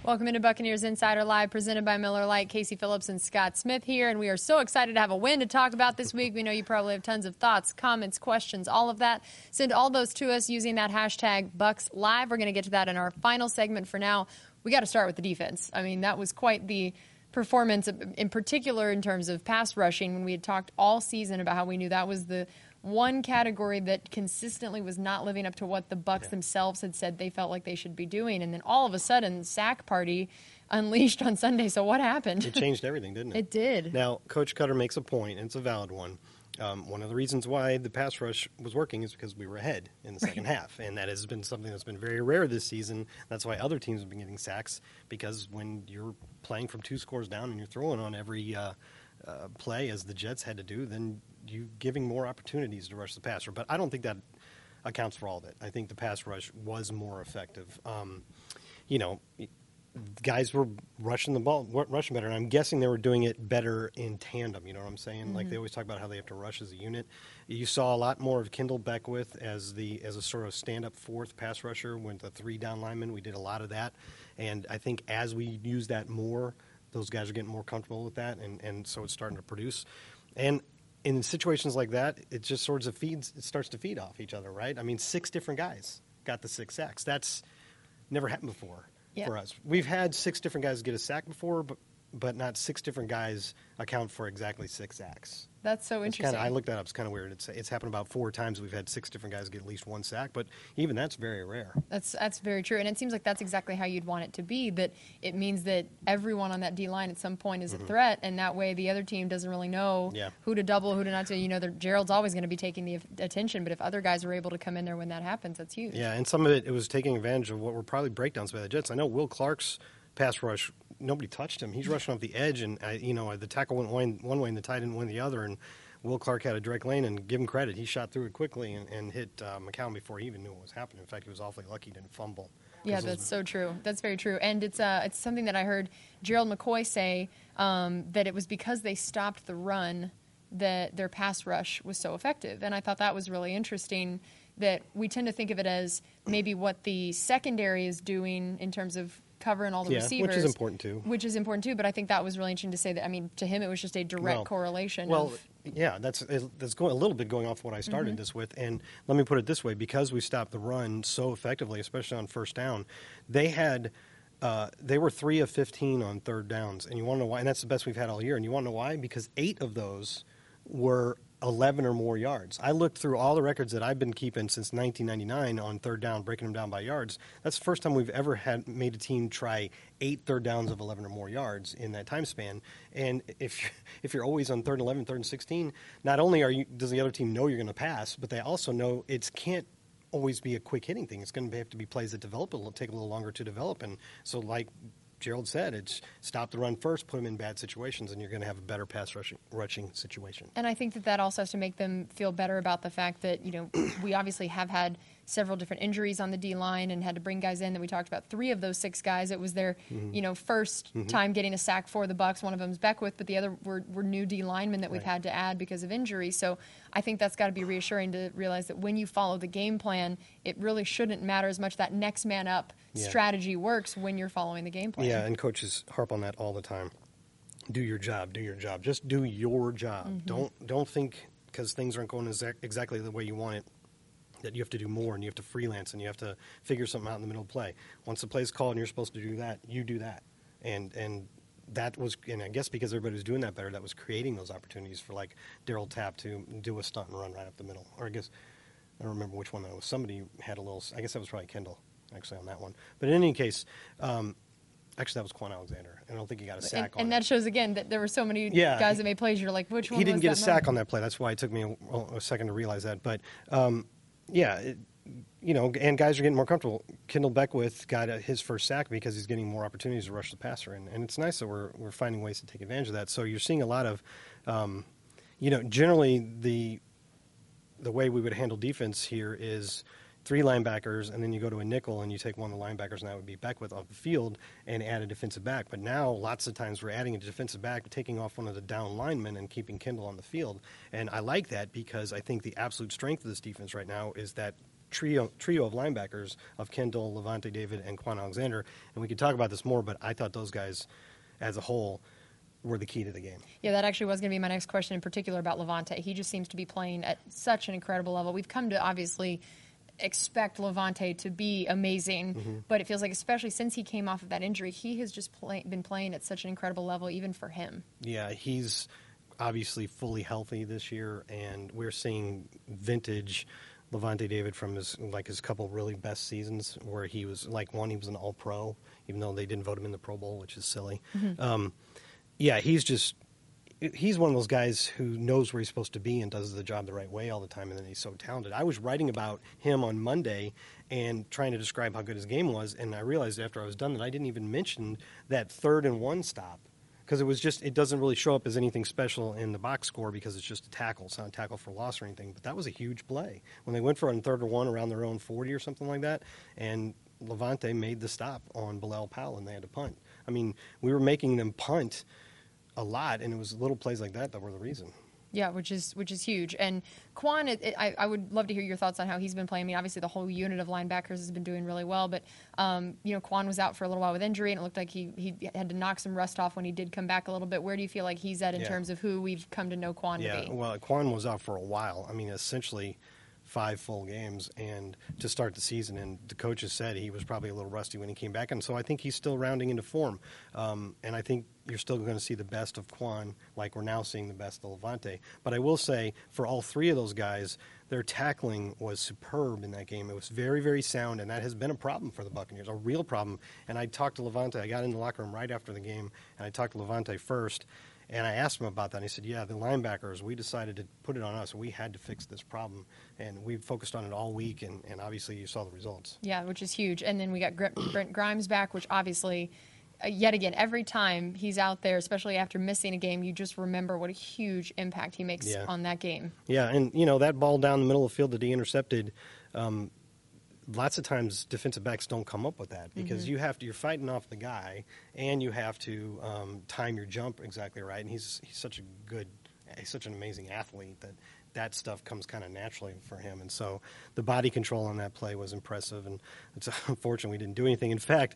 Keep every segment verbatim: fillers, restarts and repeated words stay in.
Welcome into Buccaneers Insider Live, presented by Miller Lite. Casey Phillips and Scott Smith here, and we are so excited to have a win to talk about this week. We know you probably have tons of thoughts, comments, questions, all of that. Send all those to us using that hashtag BucsLive. We're going to get to that in our final segment. For now, we got to start with the defense. I mean, that was quite the performance, in particular in terms of pass rushing, when we had talked all season about how we knew that was the one category that consistently was not living up to what the Bucs yeah. themselves had said they felt like they should be doing. And then all of a sudden, sack party unleashed on Sunday. So what happened? It changed everything, didn't it? It did. Now, Coach Cutter makes a point, and it's a valid one. Um, one of the reasons why the pass rush was working is because we were ahead in the second right. half. And that has been something that's been very rare this season. That's why other teams have been getting sacks, because when you're playing from two scores down and you're throwing on every uh, uh, play, as the Jets had to do, then you giving more opportunities to rush the passer. But I don't think that accounts for all of it. I think the pass rush was more effective. Um, you know, guys were rushing the ball, rushing better, and I'm guessing they were doing it better in tandem. You know what I'm saying? Mm-hmm. Like they always talk about how they have to rush as a unit. You saw a lot more of Kendall Beckwith as the as a sort of stand-up fourth pass rusher with the three down linemen. We did a lot of that, and I think as we use that more, those guys are getting more comfortable with that, and, and so it's starting to produce. And in situations like that, it just sort of feeds. It starts to feed off each other, right? I mean, six different guys got the six sacks. That's never happened before yeah. for us. We've had six different guys get a sack before, but but not six different guys account for exactly six sacks. That's so it's interesting. Kinda, I looked that up. It's kind of weird. It's it's happened about four times. We've had six different guys get at least one sack, but even that's very rare. That's that's very true, and it seems like that's exactly how you'd want it to be. That it means that everyone on that D line at some point is mm-hmm. a threat, and that way the other team doesn't really know yeah. who to double, who to not to. You know, Gerald's always going to be taking the attention, but if other guys are able to come in there when that happens, that's huge. Yeah, and some of it it was taking advantage of what were probably breakdowns by the Jets. I know Will Clark's pass rush, nobody touched him. He's rushing off the edge, and I, you know the tackle went one, one way and the tight end went the other, and Will Clark had a direct lane, and give him credit. He shot through it quickly and, and hit uh, McCown before he even knew what was happening. In fact, he was awfully lucky he didn't fumble. Yeah, that's so true. That's very true. And it's uh, it's something that I heard Gerald McCoy say, um, that it was because they stopped the run that their pass rush was so effective. And I thought that was really interesting, that we tend to think of it as maybe what the secondary is doing in terms of covering all the yeah, receivers. Which is important, too. Which is important, too. But I think that was really interesting to say that, I mean, to him it was just a direct well, correlation. Well, of, yeah, that's that's going a little bit going off what I started mm-hmm. this with. And let me put it this way. Because we stopped the run so effectively, especially on first down, they had uh, they were three of fifteen on third downs. And you want to know why? And that's the best we've had all year. And you want to know why? Because eight of those were eleven or more yards. I looked through all the records that I've been keeping since nineteen ninety-nine on third down, breaking them down by yards. That's the first time we've ever had made a team try eight third downs of eleven or more yards in that time span. And if if you're always on third and eleven, third and sixteen, not only are you does the other team know you're going to pass, but they also know it can't always be a quick hitting thing. It's going to have to be plays that develop. It'll take a little longer to develop. And so, like Gerald said, it's stop the run first, put them in bad situations, and you're going to have a better pass rushing, rushing situation. And I think that that also has to make them feel better about the fact that, you know, we obviously have had several different injuries on the D-line and had to bring guys in that we talked about. Three of those six guys, it was their, mm-hmm. you know, first mm-hmm. time getting a sack for the Bucs. One of them is Beckwith, but the other were, were new D-linemen that we've right. had to add because of injury. So I think that's got to be reassuring to realize that when you follow the game plan, it really shouldn't matter as much. That next man up yeah. strategy works when you're following the game plan. Yeah, and coaches harp on that all the time. Do your job, do your job. Just do your job. Mm-hmm. Don't don't think because things aren't going exact, exactly the way you want it that you have to do more and you have to freelance and you have to figure something out in the middle of play. Once the play's called and you're supposed to do that, you do that. And and that was, and I guess because everybody was doing that better, that was creating those opportunities for like Daryl Tapp to do a stunt and run right up the middle. Or I guess, I don't remember which one that was. Somebody had a little, I guess that was probably Kendall actually on that one. But in any case, um, actually that was Quan Alexander. I don't think he got a sack and, on And it. that shows again that there were so many yeah, guys that made plays. You're like, which one He didn't was get that a sack moment? on that play. That's why it took me a, a second to realize that. But, um, yeah, it, you know, and guys are getting more comfortable. Kendall Beckwith got a, his first sack because he's getting more opportunities to rush the passer, and, and it's nice that we're we're finding ways to take advantage of that. So you're seeing a lot of, um, you know, generally the the way we would handle defense here is three linebackers, and then you go to a nickel and you take one of the linebackers, and that would be Beckwith off the field, and add a defensive back. But now lots of times we're adding a defensive back, taking off one of the down linemen and keeping Kendall on the field. And I like that because I think the absolute strength of this defense right now is that trio trio of linebackers of Kendall, Levante David, and Quan Alexander. And we could talk about this more, but I thought those guys, as a whole, were the key to the game. Yeah, that actually was going to be my next question in particular about Levante. He just seems to be playing at such an incredible level. We've come to obviously expect Levante to be amazing, mm-hmm. but it feels like especially since he came off of that injury, he has just play, been playing at such an incredible level even for him. Yeah, he's obviously fully healthy this year, and we're seeing vintage Levante David from his like his couple really best seasons where he was like one, he was an all-pro, even though they didn't vote him in the Pro Bowl, which is silly. Mm-hmm. Um, yeah, he's just he's one of those guys who knows where he's supposed to be and does the job the right way all the time, and then he's so talented. I was writing about him on Monday and trying to describe how good his game was, and I realized after I was done that I didn't even mention that third and one stop because it was just it doesn't really show up as anything special in the box score because it's just a tackle. It's not a tackle for loss or anything, but that was a huge play. When they went for it on third and one around their own forty or something like that, and Levante made the stop on Bilal Powell, and they had to punt. I mean, we were making them punt a lot, and it was little plays like that that were the reason. Yeah, which is which is huge. And Quan, it, it, I, I would love to hear your thoughts on how he's been playing. I mean, obviously the whole unit of linebackers has been doing really well, but um, you know, Quan was out for a little while with injury, and it looked like he he had to knock some rust off when he did come back a little bit. Where do you feel like he's at in yeah. terms of who we've come to know Quan yeah, to be? Well, Quan was out for a while. I mean, essentially five full games and to start the season, and the coaches said he was probably a little rusty when he came back, and so I think he's still rounding into form, um, and I think you're still going to see the best of Quan like we're now seeing the best of Levante. But I will say for all three of those guys, their tackling was superb in that game. It was very, very sound, and that has been a problem for the Buccaneers, a real problem. And I talked to Levante. I got in the locker room right after the game, and I talked to Levante first. And I asked him about that, and he said, yeah, the linebackers, we decided to put it on us. We had to fix this problem, and we focused on it all week, and, and obviously you saw the results. Yeah, which is huge. And then we got Brent Grimes back, which obviously, uh, yet again, every time he's out there, especially after missing a game, you just remember what a huge impact he makes yeah. on that game. Yeah, and, you know, that ball down the middle of the field that he intercepted, um, lots of times defensive backs don't come up with that because mm-hmm. you have to, you're fighting off the guy and you have to um, time your jump exactly right. And he's he's such a good, he's such an amazing athlete that that stuff comes kind of naturally for him. And so the body control on that play was impressive. And it's unfortunate we didn't do anything. In fact,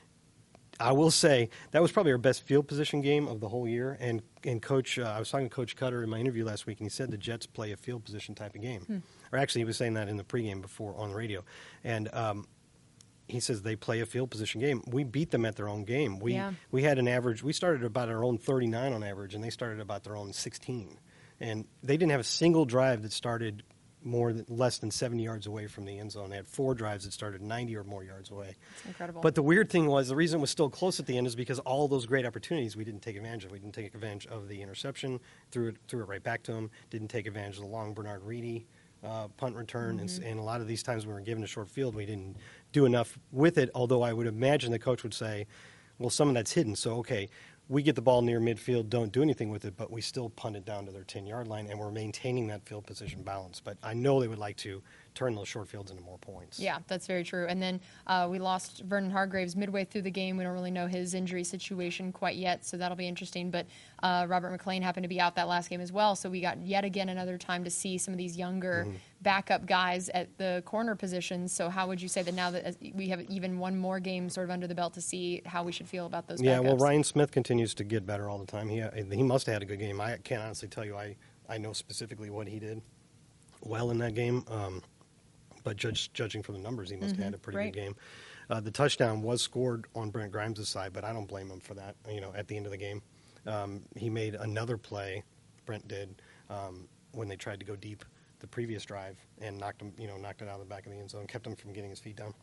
I will say that was probably our best field position game of the whole year. And and Coach, uh, I was talking to Coach Cutter in my interview last week, and he said the Jets play a field position type of game. Hmm. Or actually, he was saying that in the pregame before on the radio. And um, he says they play a field position game. We beat them at their own game. We yeah. we had an average. We started about our own thirty-nine on average, and they started about their own sixteen. And they didn't have a single drive that started more than less than seventy yards away from the end zone. They had four drives that started ninety or more yards away. That's incredible. But the weird thing was the reason it was still close at the end is because all those great opportunities we didn't take advantage of. We didn't take advantage of the interception, threw it, threw it right back to him, didn't take advantage of the long Bernard Reedy uh, punt return, mm-hmm. and, and a lot of these times we were given a short field, we didn't do enough with it, although I would imagine the coach would say, well, some of that's hidden, so okay, we get the ball near midfield, don't do anything with it, but we still punt it down to their ten-yard line, and we're maintaining that field position balance. But I know they would like to turn those short fields into more points. Yeah, that's very true. And then uh, we lost Vernon Hargraves midway through the game. We don't really know his injury situation quite yet, so that'll be interesting. But uh, Robert McClain happened to be out that last game as well, so we got yet again another time to see some of these younger mm-hmm. backup guys at the corner positions. So how would you say that now that we have even one more game sort of under the belt to see how we should feel about those yeah, backups? Yeah, well, Ryan Smith continues to get better all the time. He he must have had a good game. I can't honestly tell you. I, I know specifically what he did well in that game. Um, But judge, judging from the numbers, he must mm-hmm. have had a pretty right. good game. Uh, the touchdown was scored on Brent Grimes' side, but I don't blame him for that. You know, at the end of the game, um, he made another play. Brent did um, when they tried to go deep the previous drive and knocked him. You know, knocked it out of the back of the end zone, kept him from getting his feet down.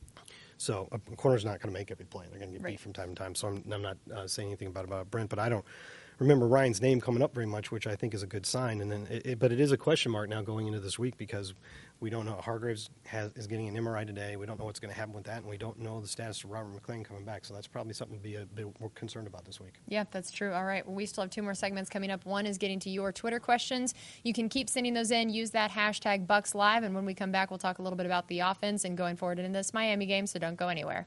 So a corner's not going to make every play. They're going to get right. beat from time to time. So I'm, I'm not uh, saying anything about about Brent, but I don't remember Ryan's name coming up very much, which I think is a good sign. And then, it, it, but it is a question mark now going into this week because we don't know. Hargraves has, is getting an M R I today. We don't know what's going to happen with that, and we don't know the status of Robert McClain coming back. So that's probably something to be a bit more concerned about this week. Yeah, that's true. All right. Well, we still have two more segments coming up. One is getting to your Twitter questions. You can keep sending those in. Use that hashtag BucksLive, and when we come back, we'll talk a little bit about the offense and going forward in this Miami game. So don't go anywhere.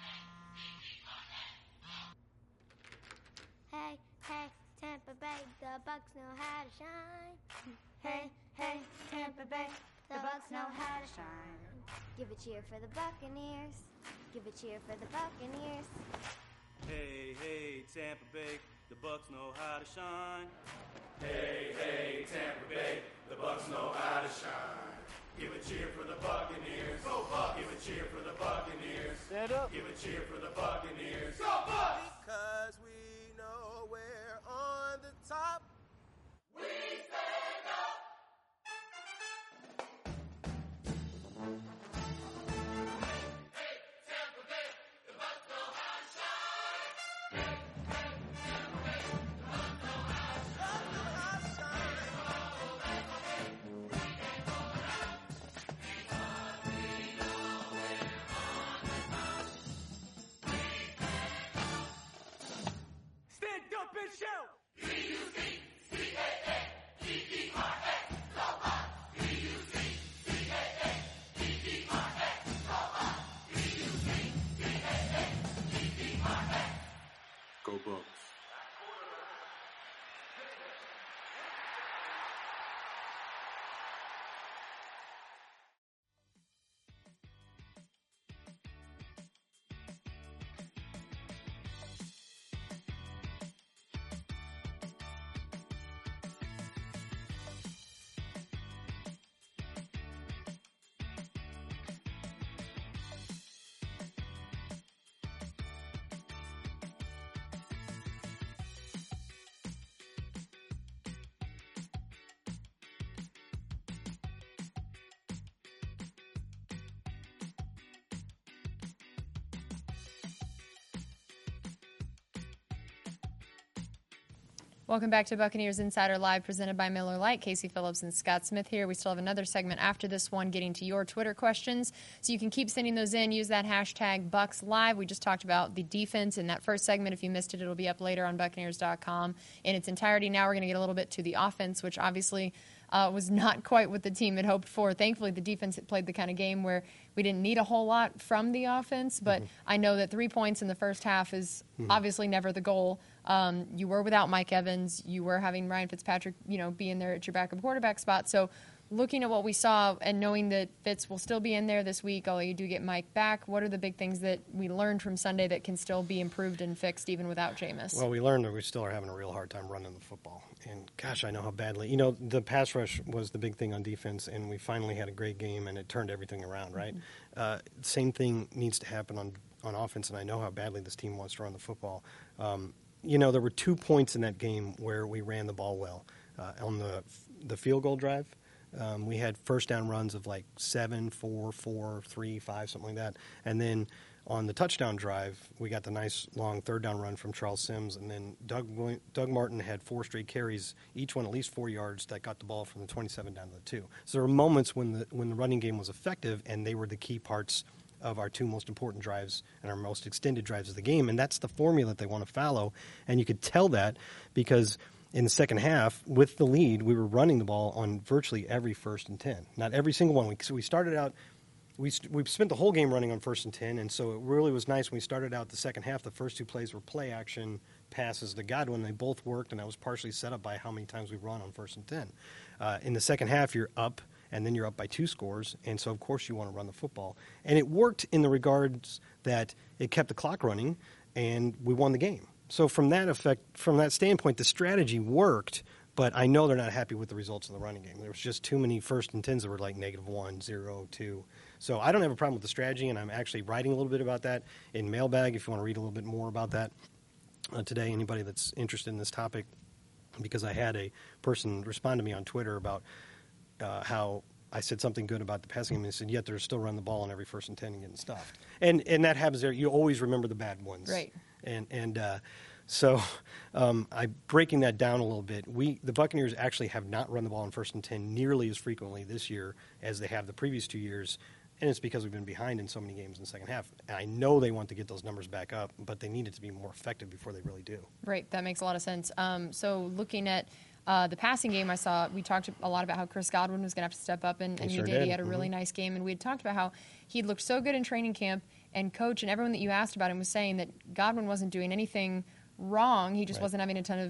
Hey, hey, Tampa Bay, the the Bucks know how to shine. Hey, hey, Tampa Bay, the Bucks know how to shine. Give a cheer for the Buccaneers. Give a cheer for the Buccaneers. Hey, hey, Tampa Bay, the Bucks know how to shine. Hey, hey, Tampa Bay, the Bucks know how to shine. Give a cheer for the Buccaneers. Go Bucks! Give a cheer for the Buccaneers. Stand up. Give a cheer for the Buccaneers. Go Bucks! Because we know we're on the top. We stand up! Stand up and shout! Go Bucks. Welcome back to Buccaneers Insider Live, presented by Miller Lite. Casey Phillips and Scott Smith here. We still have another segment after this one, getting to your Twitter questions. So you can keep sending those in. Use that hashtag BucksLive. We just talked about the defense in that first segment. If you missed it, it'll be up later on Buccaneers dot com in its entirety. Now we're going to get a little bit to the offense, which obviously uh, was not quite what the team had hoped for. Thankfully, the defense had played the kind of game where we didn't need a whole lot from the offense, but mm-hmm. I know that three points in the first half is mm-hmm. obviously never the goal. Um, you were without Mike Evans. You were having Ryan Fitzpatrick, you know, being there at your backup quarterback spot. So looking at what we saw and knowing that Fitz will still be in there this week, although you do get Mike back, what are the big things that we learned from Sunday that can still be improved and fixed even without Jameis? Well, we learned that we still are having a real hard time running the football. And, gosh, I know how badly. You know, the pass rush was the big thing on defense, and we finally had a great game, and it turned everything around, right? Mm-hmm. Uh, same thing needs to happen on, on offense, and I know how badly this team wants to run the football. Um, you know, there were two points in that game where we ran the ball well. Uh, on the the field goal drive, um, we had first down runs of like seven, four, four, three, five, something like that. And then on the touchdown drive, we got the nice long third down run from Charles Sims. And then Doug Doug Martin had four straight carries, each one at least four yards, that got the ball from the twenty-seven down to the two. So there were moments when the when the running game was effective, and they were the key parts of our two most important drives and our most extended drives of the game. And that's the formula that they want to follow. And you could tell that because in the second half, with the lead, we were running the ball on virtually every first and ten. Not every single one. We, so we started out, we we spent the whole game running on first and ten, and so it really was nice when we started out the second half. The first two plays were play action passes to Godwin. They both worked, and that was partially set up by how many times we run on first and ten. Uh, in the second half, you're up, and then you're up by two scores, and so of course you want to run the football. And it worked in the regards that it kept the clock running, and we won the game. So from that effect, from that standpoint, the strategy worked, but I know they're not happy with the results of the running game. There was just too many first and tens that were like negative one, zero, two. So I don't have a problem with the strategy, and I'm actually writing a little bit about that in Mailbag if you want to read a little bit more about that uh, today, anybody that's interested in this topic, because I had a person respond to me on Twitter about uh, how I said something good about the passing game, and they said, yet they're still running the ball on every first and ten and getting stuffed. And and that happens there. You always remember the bad ones. Right. And and uh, so um, I'm breaking that down a little bit. We the Buccaneers actually have not run the ball on first and ten nearly as frequently this year as they have the previous two years, and it's because we've been behind in so many games in the second half. And I know they want to get those numbers back up, but they need it to be more effective before they really do. Right. That makes a lot of sense. Um, so looking at Uh, the passing game, I saw, we talked a lot about how Chris Godwin was going to have to step up, and, and he, he sure did. did. He had a Mm-hmm. really nice game, and we had talked about how he looked so good in training camp, and coach and everyone that you asked about him was saying that Godwin wasn't doing anything wrong. He just right. wasn't having a ton of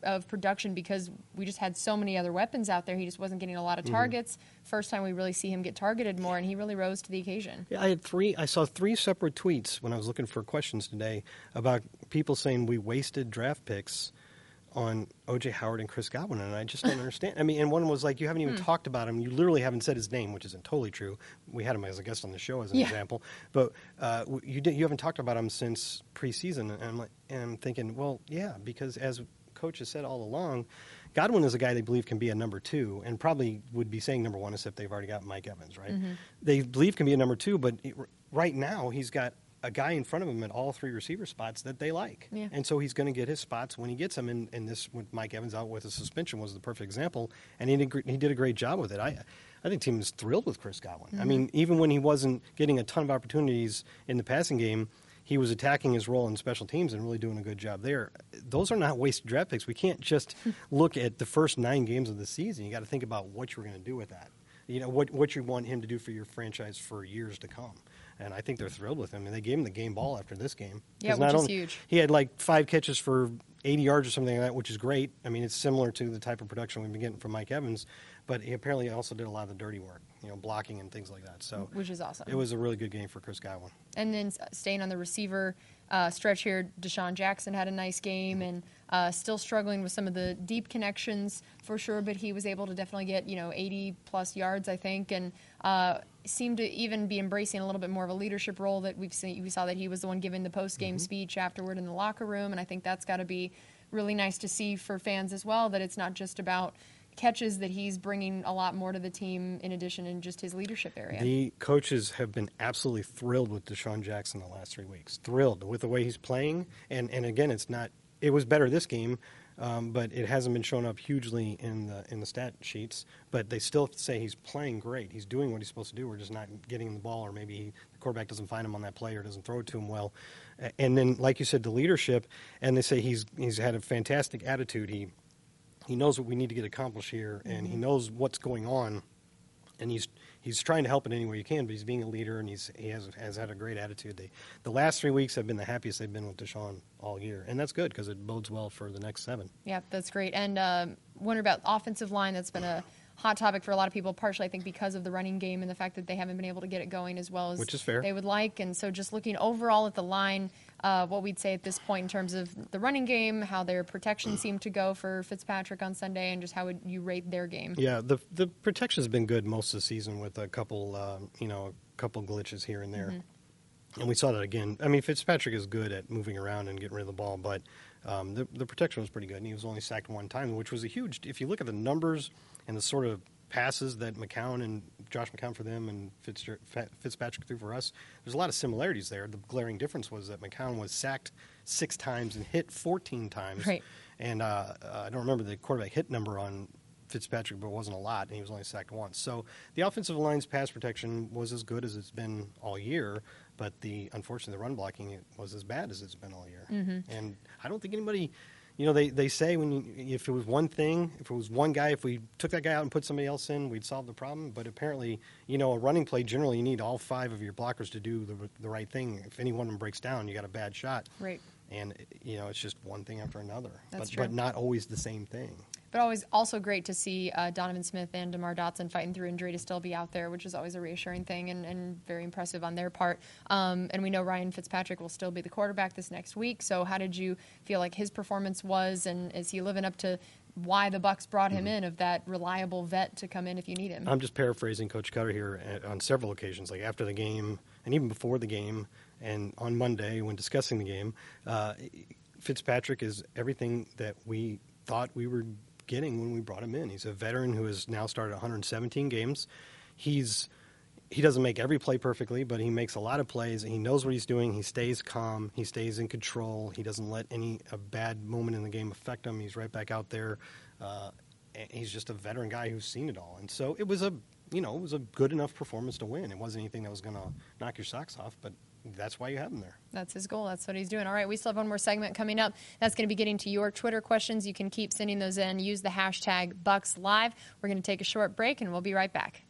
of production because we just had so many other weapons out there. He just wasn't getting a lot of targets. Mm-hmm. First time we really see him get targeted more, and he really rose to the occasion. Yeah, I had three. I saw three separate tweets when I was looking for questions today about people saying we wasted draft picks on O J Howard and Chris Godwin, and I just don't understand. I mean, and one was like, you haven't even hmm. talked about him. You literally haven't said his name, which isn't totally true. We had him as a guest on the show as an yeah. example, but uh, you did, you haven't talked about him since preseason. And I'm, like, and I'm thinking, well, yeah, because as coach has said all along, Godwin is a guy they believe can be a number two, and probably would be saying number one except they've already got Mike Evans, right? Mm-hmm. They believe can be a number two, but it, right now he's got a guy in front of him at all three receiver spots that they like. Yeah. And so he's going to get his spots when he gets them. And, and this, with Mike Evans out with a suspension, was the perfect example. And he did, he did a great job with it. I I think the team is thrilled with Chris Godwin. Mm-hmm. I mean, even when he wasn't getting a ton of opportunities in the passing game, he was attacking his role in special teams and really doing a good job there. Those are not wasted draft picks. We can't just look at the first nine games of the season. You got to think about what you're going to do with that. You know, what, what you want him to do for your franchise for years to come. And I think they're thrilled with him. And they gave him the game ball after this game. Yeah, which is huge. He had like five catches for eighty yards or something like that, which is great. I mean, it's similar to the type of production we've been getting from Mike Evans. But he apparently also did a lot of the dirty work, you know, blocking and things like that. So, which is awesome. It was a really good game for Chris Godwin. And then staying on the receiver uh, stretch here, Deshaun Jackson had a nice game and uh, still struggling with some of the deep connections for sure, but he was able to definitely get, you know, eighty plus yards, I think, and uh, seemed to even be embracing a little bit more of a leadership role that we've seen. We saw that he was the one giving the post-game mm-hmm. speech afterward in the locker room, and I think that's got to be really nice to see for fans as well, that it's not just about catches, that he's bringing a lot more to the team in addition in just his leadership area. The coaches have been absolutely thrilled with Deshaun Jackson the last three weeks. Thrilled with the way he's playing. And, and again, it's not – it was better this game, um, but it hasn't been shown up hugely in the in the stat sheets. But they still say he's playing great. He's doing what he's supposed to do. We're just not getting him the ball, or maybe he, the quarterback doesn't find him on that play or doesn't throw it to him well. And then, like you said, the leadership, and they say he's he's had a fantastic attitude. He – He knows what we need to get accomplished here, and mm-hmm. he knows what's going on, and he's he's trying to help in any way he can. But he's being a leader, and he's he has has had a great attitude. They, the last three weeks have been the happiest they've been with Deshaun all year, and that's good because it bodes well for the next seven. Yeah, that's great. And um, wonder about offensive line. That's been a hot topic for a lot of people, partially I think because of the running game and the fact that they haven't been able to get it going as well as Which is fair. they would like. And so just looking overall at the line, uh, what we'd say at this point in terms of the running game, how their protection seemed to go for Fitzpatrick on Sunday, and just how would you rate their game? Yeah, the the protection's been good most of the season with a couple, uh, you know, a couple glitches here and there. Mm-hmm. And we saw that again. I mean, Fitzpatrick is good at moving around and getting rid of the ball, but um, the, the protection was pretty good, and he was only sacked one time, which was a huge – if you look at the numbers and the sort of passes that McCown and Josh McCown for them and Fitz, Fitzpatrick threw for us, there's a lot of similarities there. The glaring difference was that McCown was sacked six times and hit fourteen times. Right. And uh, uh, I don't remember the quarterback hit number on Fitzpatrick, but it wasn't a lot, and he was only sacked once. So the offensive line's pass protection was as good as it's been all year, but the unfortunately the run blocking was as bad as it's been all year. Mm-hmm. And I don't think anybody, you know, they, they say when you, if it was one thing, if it was one guy, if we took that guy out and put somebody else in, we'd solve the problem. But apparently, you know, a running play, generally you need all five of your blockers to do the the right thing. If any one of them breaks down, you got a bad shot. Right. And, you know, it's just one thing after another. That's but, true. But not always the same thing. But always also great to see uh, Donovan Smith and DeMar Dotson fighting through injury to still be out there, which is always a reassuring thing and, and very impressive on their part. Um, and we know Ryan Fitzpatrick will still be the quarterback this next week. So how did you feel like his performance was, and is he living up to why the Bucs brought him mm-hmm. in, of that reliable vet to come in if you need him? I'm just paraphrasing Coach Cutter here on several occasions, like after the game and even before the game and on Monday when discussing the game. Uh, Fitzpatrick is everything that we thought we were getting when we brought him in. He's a veteran who has now started one hundred seventeen games. He's he doesn't make every play perfectly, but he makes a lot of plays. He knows what he's doing. He stays calm. He stays in control. He doesn't let any a bad moment in the game affect him. He's right back out there. Uh, and he's just a veteran guy who's seen it all. And so it was a you know it was a good enough performance to win. It wasn't anything that was going to knock your socks off, but that's why you have him there. That's his goal. That's what he's doing. All right, we still have one more segment coming up. That's going to be getting to your Twitter questions. You can keep sending those in. Use the hashtag BucsLive. We're going to take a short break, and we'll be right back.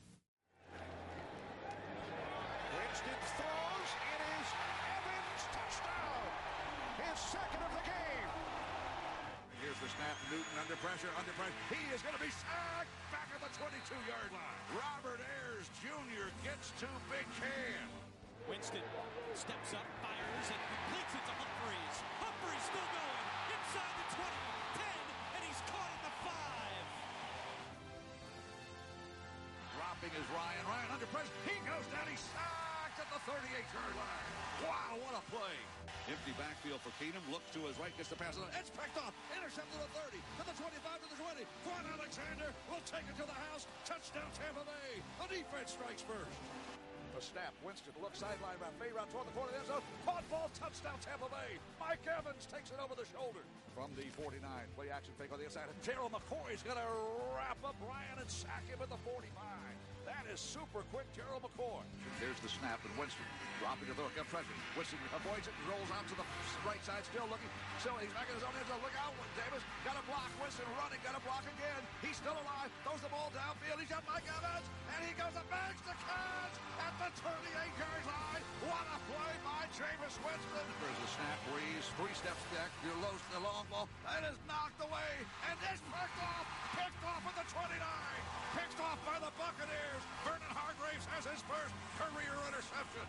Winston throws. It is Evans' touchdown. His second of the game. Here's the snap. Newton under pressure, under pressure. He is going to be sacked back at the twenty-two-yard line. Robert Ayers Junior gets to Big Cam. Winston steps up, fires, and completes it to Humphreys. Humphreys still going inside the twenty, ten, and he's caught at the five. Dropping is Ryan. Ryan under pressure. He goes down. He's sacked at the thirty-eight-yard line. Wow, what a play. Empty backfield for Keenum. Looks to his right, gets the pass. It's picked off. Intercepted to the thirty, to the twenty-five, to the twenty. Quan Alexander will take it to the house. Touchdown, Tampa Bay. The defense strikes first. The snap. Winston looks sideline by fade route toward the corner of the end zone. Caught ball, touchdown, Tampa Bay. Mike Evans takes it over the shoulder. From the forty-nine, play action fake on the inside. Gerald McCoy's going to wrap up Ryan and sack him at the forty-five. That is super quick, Gerald McCoy. There's the snap, and Winston dropping to the hook up pressure. Winston avoids it and rolls out to the right side, still looking. Still, he's back in his own end zone. Look out, Davis. Got a block. Winston running, got a block again. He's still alive. Throws the ball downfield. He's got Mike Evans, and he goes to banks the catch at the thirty-eight-yard line. What a play by Jameis Winston. There's a snap, Breeze, three steps back. You're low to the long ball. That is knocked away, and this picked off. Picked off at the twenty-nine. Picked off by the Buccaneers. Vernon Hargraves has his first career interception.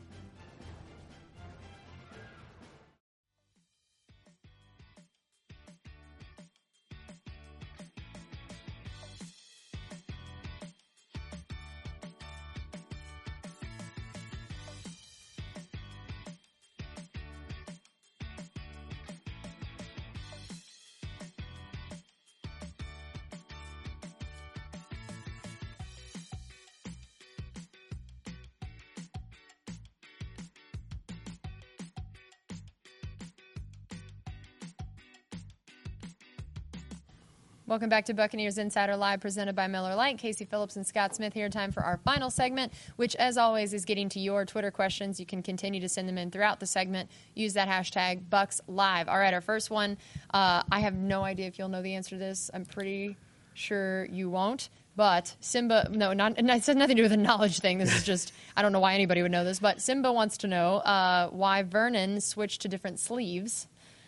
Welcome back to Buccaneers Insider Live, presented by Miller Lite. Casey Phillips and Scott Smith here. Time for our final segment, which, as always, is getting to your Twitter questions. You can continue to send them in throughout the segment. Use that hashtag BucsLive. All right, our first one. Uh, I have no idea if you'll know the answer to this. I'm pretty sure you won't. But Simba, no, not, it has nothing to do with a knowledge thing. This is just, I don't know why anybody would know this. But Simba wants to know uh, why Vernon switched to different sleeves.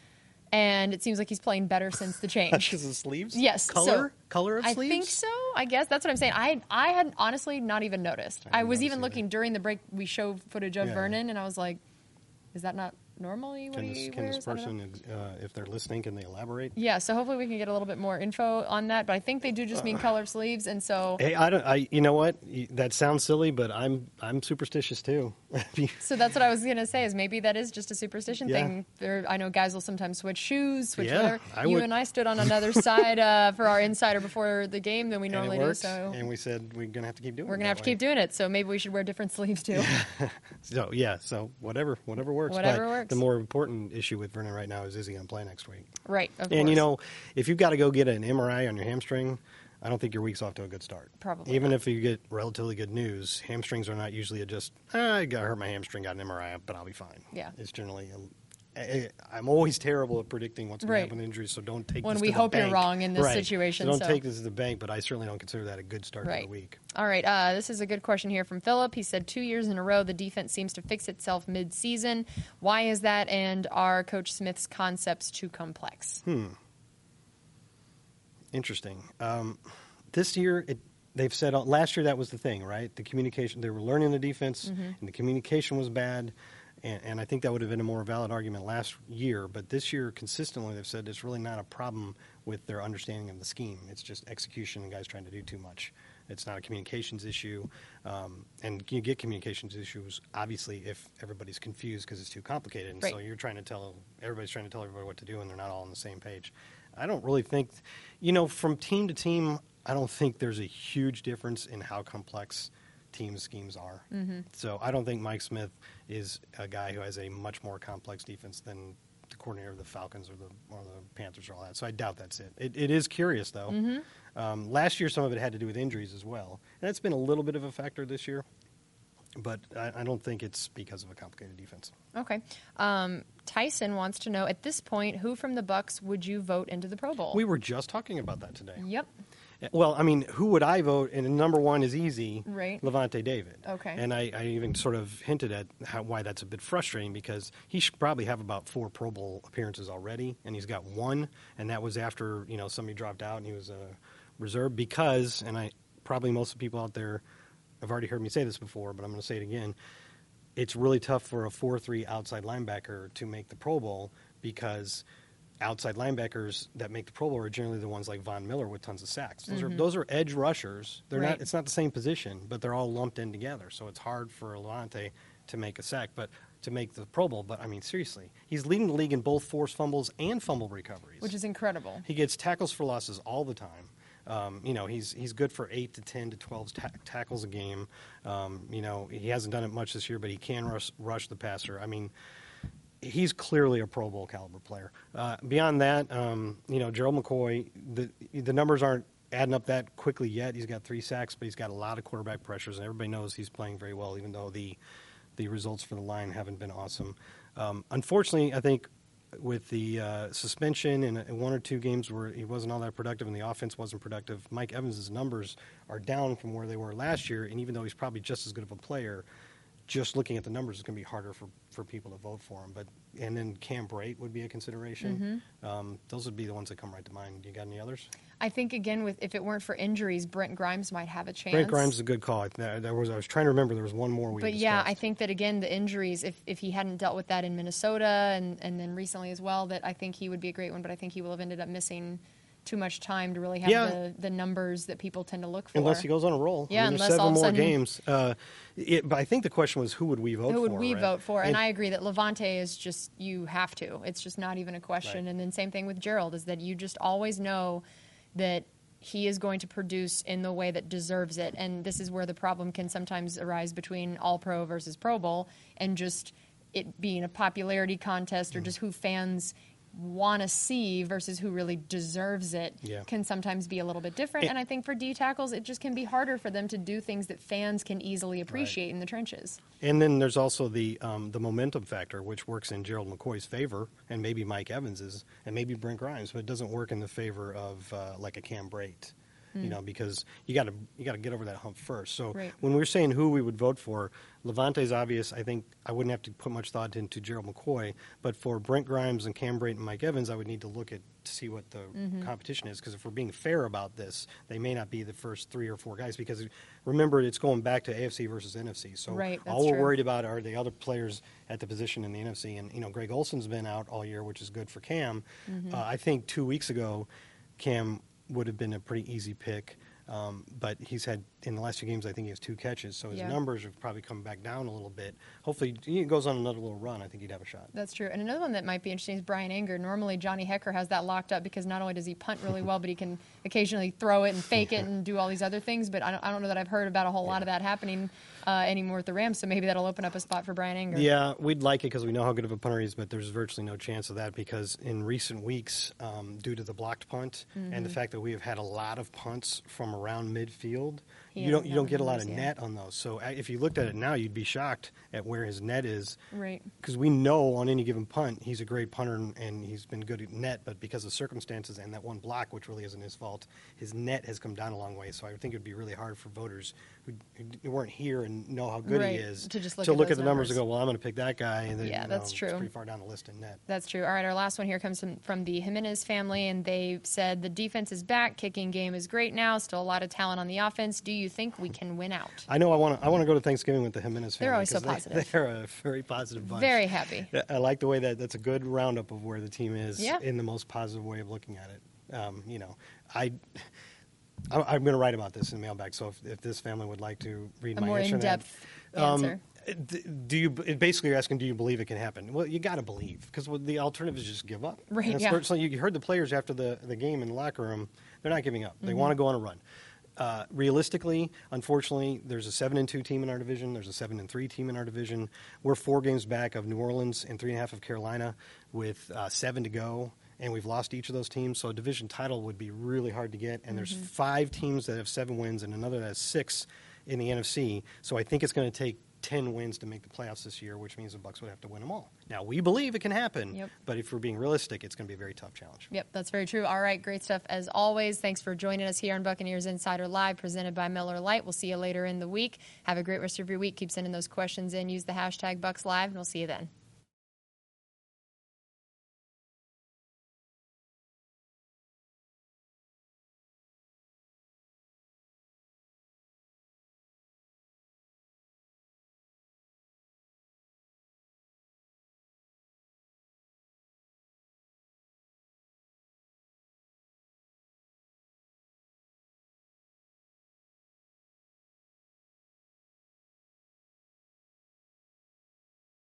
And it seems like he's playing better since the change. Because of sleeves? Yes. Color? So, Color of I sleeves? I think so. I guess that's what I'm saying. I I had honestly not even noticed. I, I was even either. looking during the break. We show footage of Yeah. Vernon, and I was like, is that not normally what Can he this, can wears? this I don't know. person, uh, if they're listening, can they elaborate? Yeah, so hopefully we can get a little bit more info on that. But I think they do just mean color of sleeves, and so Hey, I don't. I. You know what? That sounds silly, but I'm. I'm superstitious too. so that's what I was gonna say. Is maybe that is just a superstition Yeah. thing. There, I know guys will sometimes switch shoes, switch Yeah, whatever. I You would- and I stood on another side uh, for our insider before the game than we and normally it worked, do. So and we said we're gonna have to keep doing. we're it gonna have to that way. keep doing it. So maybe we should wear different sleeves too. So yeah. So whatever. Whatever works. Whatever but works. The more important issue with Vernon right now is is he gonna play next week? Right. Of And you course. know, if you've got to go get an M R I on your hamstring, I don't think your week's off to a good start. Probably Even not. if you get relatively good news, hamstrings are not usually a just, ah, I got hurt my hamstring, got an M R I, but I'll be fine. Yeah. It's generally, a, I- I'm always terrible at predicting what's going Right. to happen with injuries, so don't take When this we to the hope you're bank. wrong in this Right. situation, So don't so- take this to the bank, but I certainly don't consider that a good start Right. to the week. All right. Uh, this is a good question here from Philip. He said, two years in a row, the defense seems to fix itself mid-season. Why is that? And are Coach Smith's concepts too complex? Hmm. Interesting. Um, this year, it, they've said last year that was the thing, right? The communication. They were learning the defense, Mm-hmm. and the communication was bad. And, and I think that would have been a more valid argument last year. But this year, consistently, they've said it's really not a problem with their understanding of the scheme. It's just execution and guys trying to do too much. It's not a communications issue. Um, and you get communications issues, obviously, if everybody's confused because it's too complicated. And so Right. you're trying to tell, everybody's trying to tell everybody what to do, and they're not all on the same page. I don't really think, you know, from team to team, I don't think there's a huge difference in how complex team schemes are. Mm-hmm. So I don't think Mike Smith is a guy who has a much more complex defense than the coordinator of the Falcons or the or the Panthers or all that. So I doubt that's it. It, it is curious, though. Mm-hmm. Um, last year, some of it had to do with injuries as well. And that's been a little bit of a factor this year. But I, I don't think it's because of a complicated defense. Okay. Um, Tyson wants to know, at this point, who from the Bucs would you vote into the Pro Bowl? We were just talking about that today. Yep. Well, I mean, who would I vote? And number one is easy, Right. Levante David. Okay. And I, I even sort of hinted at how, why that's a bit frustrating because he should probably have about four Pro Bowl appearances already, and he's got one, and that was after you know somebody dropped out and he was a reserve because, and I probably most of the people out there have already heard me say this before, but I'm going to say it again. It's really tough for a four three outside linebacker to make the Pro Bowl because outside linebackers that make the Pro Bowl are generally the ones like Von Miller with tons of sacks. Those Mm-hmm. are those are edge rushers. They're Right. not. It's not the same position, but they're all lumped in together. So it's hard for Levante to make a sack, but to make the Pro Bowl. But I mean, seriously, he's leading the league in both forced fumbles and fumble recoveries, Which is incredible. he gets tackles for losses all the time. Um, you know, he's he's good for eight to ten to twelve ta- tackles a game. Um, you know, he hasn't done it much this year, but he can rush, rush the passer. I mean, he's clearly a Pro Bowl caliber player. Uh, beyond that, um, you know, Gerald McCoy, the the numbers aren't adding up that quickly yet. He's got three sacks, but he's got a lot of quarterback pressures, and everybody knows he's playing very well, even though the the results for the line haven't been awesome. Um, unfortunately, I think with the uh, suspension and, and one or two games where he wasn't all that productive and the offense wasn't productive, Mike Evans' numbers are down from where they were last year, and even though he's probably just as good of a player, just looking at the numbers is going to be harder for, for people to vote for him. But and then Cam Brate would be a consideration. Mm-hmm. Um, those would be the ones that come right to mind. You got any others? I think again, with if it weren't for injuries, Brent Grimes might have a chance. Brent Grimes is a good call. There, there was I was trying to remember. There was one more we. But discussed. yeah, I think that again, the injuries, if, if he hadn't dealt with that in Minnesota and, and then recently as well, that I think he would be a great one, but I think he will have ended up missing too much time to really have Yeah. the, the numbers that people tend to look for. Unless he goes on a roll. Yeah, I mean, there's unless seven all of a more sudden- games. Uh, it, but I think the question was who would we vote for? Who would we right? vote for? And, I agree that Levante is just, you have to. It's just not even a question. Right. And then same thing with Gerald, is that you just always know that he is going to produce in the way that deserves it. And this is where the problem can sometimes arise between All-Pro versus Pro Bowl and just it being a popularity contest or Mm-hmm. just who fans want to see versus who really deserves it Yeah. can sometimes be a little bit different. And- And I think for D tackles, it just can be harder for them to do things that fans can easily appreciate in the trenches. And then there's also the um, the momentum factor, which works in Gerald McCoy's favor, and maybe Mike Evans's, and maybe Brent Grimes, but it doesn't work in the favor of uh, like a Cam Brate. You know, because you got to you got to get over that hump first. So Right. when we're saying who we would vote for, Levante's obvious. I think I wouldn't have to put much thought into Gerald McCoy, but for Brent Grimes and Cam Brate and Mike Evans, I would need to look at to see what the Mm-hmm. competition is. Because if we're being fair about this, they may not be the first three or four guys. Because remember, it's going back to A F C versus N F C. So Right, that's all we're true. worried about are the other players at the position in the N F C. And you know, Greg Olson's been out all year, which is good for Cam. Mm-hmm. Uh, I think two weeks ago, Cam would have been a pretty easy pick. Um, but he's had, in the last few games, I think he has two catches, so his Yeah. numbers have probably come back down a little bit. Hopefully, he goes on another little run. I think he'd have a shot. That's true. And another one that might be interesting is Brian Anger. Normally, Johnny Hecker has that locked up because not only does he punt really well, but he can occasionally throw it and fake it and do all these other things. But I don't, I don't know that I've heard about a whole lot of that happening uh, anymore with the Rams, so maybe that'll open up a spot for Brian Anger. Yeah, we'd like it because we know how good of a punter he is, but there's virtually no chance of that because in recent weeks, um, due to the blocked punt Mm-hmm. and the fact that we have had a lot of punts from around midfield, He you don't hasn't you don't gotten get a lot those of yet. net on those. So uh, if you looked at it now, you'd be shocked at where his net is. Right. Because we know on any given punt, he's a great punter and, and he's been good at net, but because of circumstances and that one block, which really isn't his fault, his net has come down a long way. So I think it would be really hard for voters who, who weren't here and know how good Right, he is to just look to at look those at the numbers and numbers. go, well, I'm going to pick that guy. And then, Yeah, you that's know, true. It's pretty far down the list in net. That's true. All right, our last one here comes from, from the Jimenez family, and they said the defense is back, kicking game is great now, still a lot of talent on the offense. Do you think we can win out? I know I want to I want to go to Thanksgiving with the Jimenez family. They're always so 'cause they- positive. They're a very positive bunch. Very happy. I like the way that that's a good roundup of where the team is Yeah. in the most positive way of looking at it. Um, you know, I, I I'm going to write about this in mailbag. So if, if this family would like to read A my more answer, to that, in-depth um, answer. d- do you basically you're asking, do you believe it can happen? Well, you got to believe because the alternative is just give up. Right, And it's yeah. certainly- you heard the players after the the game in the locker room. They're not giving up. They Mm-hmm. want to go on a run. Uh, realistically, unfortunately, there's a seven and two team in our division. There's a seven and three team in our division. We're four games back of New Orleans and three and a half of Carolina, with uh, seven to go, and we've lost each of those teams. So a division title would be really hard to get. And there's five teams that have seven wins and another that has six in the N F C. So I think it's going to take ten wins to make the playoffs this year, which means the Bucks would have to win them all. Now, we believe it can happen, Yep. but if we're being realistic, it's going to be a very tough challenge. Yep, that's very true. All right, great stuff as always. Thanks for joining us here on Buccaneers Insider Live, presented by Miller Lite. We'll see you later in the week. Have a great rest of your week. Keep sending those questions in. Use the hashtag Bucks Live, and we'll see you then.